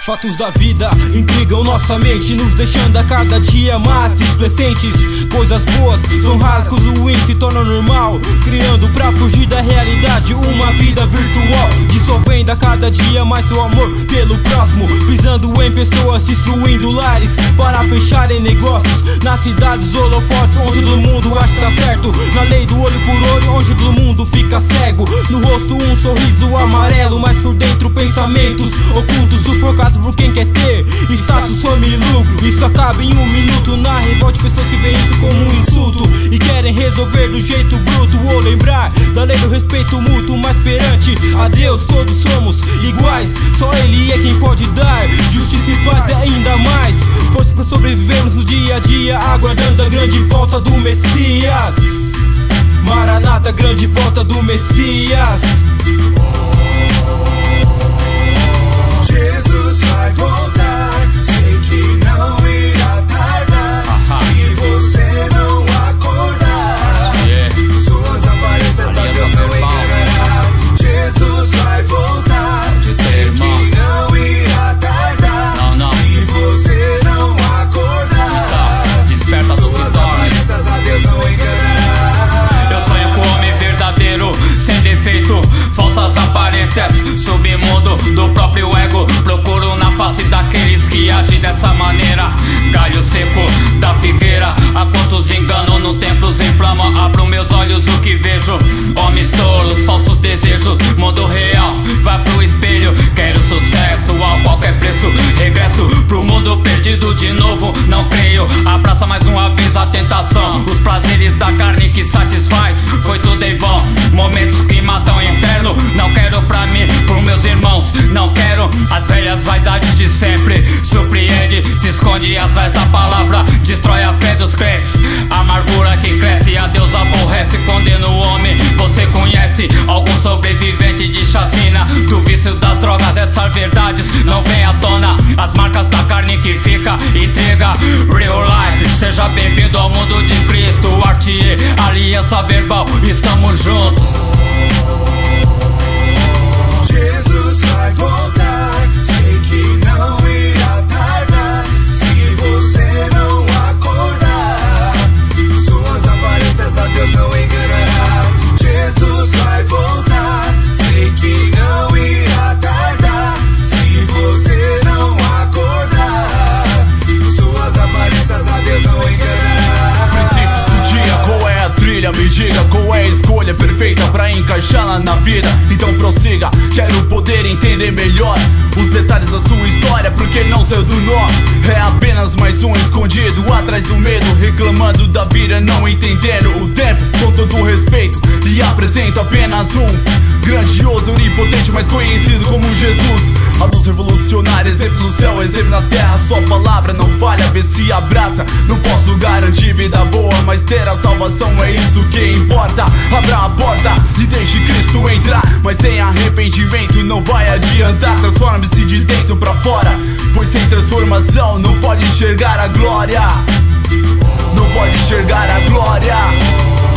Fatos da vida intrigam nossa mente, nos deixando a cada dia mais displicentes. Coisas boas são raras, coisas ruins se tornam normal, criando pra fugir da realidade uma vida virtual, dissolvendo a cada dia mais seu amor pelo próximo, pisando em pessoas, destruindo lares para fecharem negócios. Nas cidades holofotes onde todo mundo acha que tá certo, na lei do olho por olho onde todo mundo fica cego. No rosto um sorriso amarelo, mas por dentro pensamentos ocultos, sufocados por quem quer ter status, fama e lucro. Isso acaba em um minuto na revolta de pessoas que veem isso como um insulto e querem resolver do jeito bruto, ou lembrar da lei do respeito mútuo. Mas perante a Deus todos somos iguais, só Ele é quem pode dar justiça e paz e ainda mais força pra sobrevivermos no dia a dia, aguardando a grande volta do Messias. Maranata, grande volta do Messias. Jesus vai voltar, sei que não irá tardar. Se você não acordar, suas aparências a Deus não enganará. Jesus vai voltar, sei que não irá tardar. Se você não acordar, desperta do suas aparências a Deus não enganará. Eu sonho com o homem verdadeiro, sem defeito, falsas aparências, submundo do próprio ego. Procuro na face daqueles que agem dessa maneira, galho seco da figueira. A quantos engano no templo se inflama, abro meus olhos o que vejo, homens tolos, falsos desejos. Mundo real, vai pro espelho, quero sucesso a qualquer preço. Regresso pro mundo perdido de novo, não creio. Abraça mais uma vez a tentação, os prazeres da carne que satisfaz, foi tudo em vão. Momentos que matam o inferno, não quero pra mim, pros meus irmãos, não quero as velhas vaidades de sempre. Surpreende, se esconde atrás da palavra, destrói a fé dos crentes. Amargura que cresce, a Deus aborrece, condena o homem. Você conhece algum sobrevivente de chacina, do vício das drogas? Essas verdades não vem à tona, as marcas da carne que fica, entrega real life. Seja bem-vindo ao mundo de Cristo, Artier, aliança verbal, estamos juntos. Jesus vai voltar, sei que não irá tardar. Se você não acordar, suas aparências a Deus não enganará. Jesus vai voltar, sei que não irá tardar. Se você não acordar, suas aparências a Deus não enganará. Princípios do dia, qual é a trilha? Me diga qual é a escolha perfeita pra encaixá-la na vida. Então prossiga, quero poder entender melhor os detalhes da sua história, porque não saiu do nó. É apenas mais um escondido atrás do medo, reclamando da vida, não entendendo o tempo. Com todo respeito, lhe apresento apenas um grandioso, onipotente, mais conhecido como Jesus. A luz revolucionária, exemplo no céu, exemplo na terra. Sua palavra não falha, vê se abraça. Não posso garantir vida boa, mas ter a salvação é isso que importa. Abra a porta e deixe Cristo entrar, mas sem arrependimento não vai adiantar. Transforme-se de dentro pra fora, pois sem transformação não pode enxergar a glória. Não pode enxergar a glória.